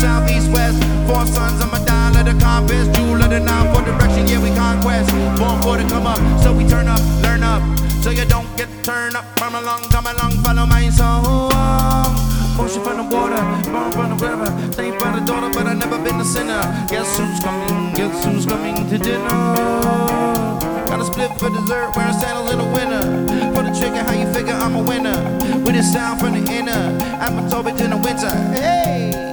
south, east, west. Four sons, I'm a dial of the compass. Jewel of the nine for direction, yeah, we conquest. Born for to come up, so we turn up, learn up. So you don't get turned up. Come along, follow my song. Motion from the water, born from the river. Think by the daughter, but I never been a sinner. Guess who's coming to dinner? Got a split for dessert, wearing sandals in the winter. For the trigger, how you figure I'm a winner? With a sound from the inner, I'm a Toby in the winter. Hey!